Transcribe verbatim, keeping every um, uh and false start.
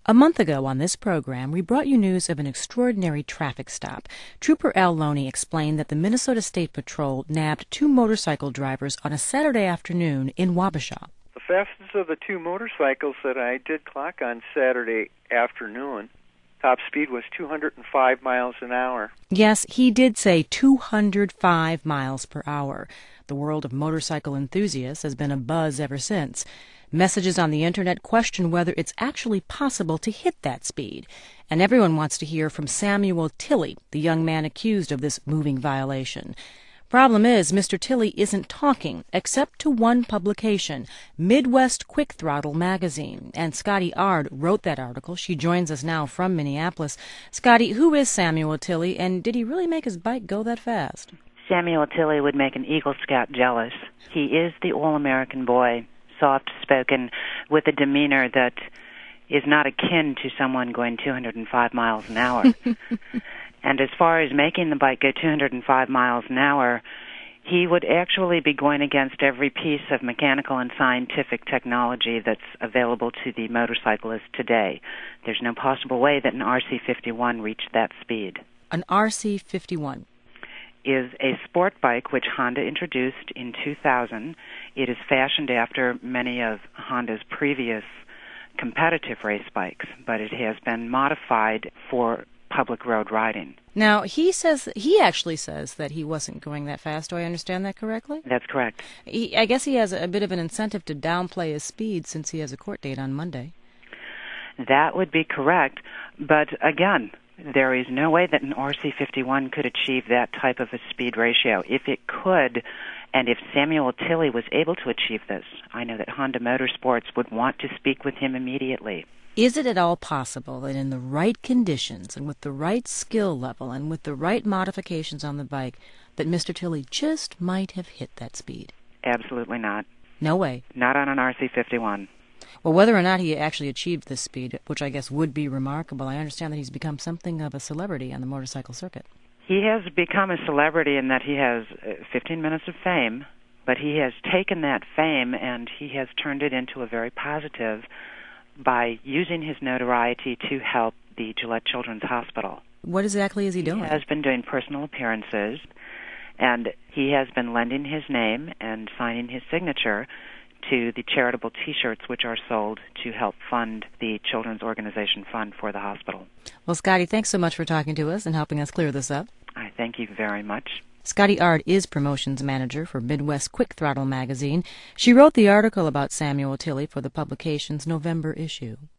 A month ago on this program, we brought you news of an extraordinary traffic stop. Trooper Al Loney explained that the Minnesota State Patrol nabbed two motorcycle drivers on a Saturday afternoon in Wabasha. The fastest of the two motorcycles that I did clock on Saturday afternoon, top speed was two hundred five miles an hour. Yes, he did say two hundred five miles per hour. The world of motorcycle enthusiasts has been abuzz ever since. Messages on the internet question whether it's actually possible to hit that speed. And everyone wants to hear from Samuel Tilley, the young man accused of this moving violation. Problem is, Mister Tilley isn't talking, except to one publication, Midwest Quick Throttle magazine. And Scotty Ard wrote that article. She joins us now from Minneapolis. Scotty, who is Samuel Tilley, and did he really make his bike go that fast? Samuel Tilley would make an Eagle Scout jealous. He is the all-American boy, soft-spoken, with a demeanor that is not akin to someone going two hundred five miles an hour. And as far as making the bike go two hundred five miles an hour, he would actually be going against every piece of mechanical and scientific technology that's available to the motorcyclist today. There's no possible way that an R C fifty-one reached that speed. An R C fifty-one is a sport bike which Honda introduced in two thousand. It is fashioned after many of Honda's previous competitive race bikes, but it has been modified for public road riding. Now, he says he actually says that he wasn't going that fast. Do I understand that correctly? That's correct. He, I guess he has a bit of an incentive to downplay his speed since he has a court date on Monday. That would be correct, but again, there is no way that an R C fifty-one could achieve that type of a speed ratio. If it could, and if Samuel Tilley was able to achieve this, I know that Honda Motorsports would want to speak with him immediately. Is it at all possible that in the right conditions and with the right skill level and with the right modifications on the bike that Mister Tilley just might have hit that speed? Absolutely not. No way. Not on an R C fifty-one. Well, whether or not he actually achieved this speed, which I guess would be remarkable, I understand that he's become something of a celebrity on the motorcycle circuit. He has become a celebrity in that he has fifteen minutes of fame, but he has taken that fame and he has turned it into a very positive by using his notoriety to help the Gillette Children's Hospital. What exactly is he doing? He has been doing personal appearances, and he has been lending his name and signing his signature to the charitable T-shirts which are sold to help fund the Children's Organization Fund for the hospital. Well, Scotty, thanks so much for talking to us and helping us clear this up. I thank you very much. Scotty Ard is promotions manager for Midwest Quick Throttle magazine. She wrote the article about Samuel Tilley for the publication's November issue.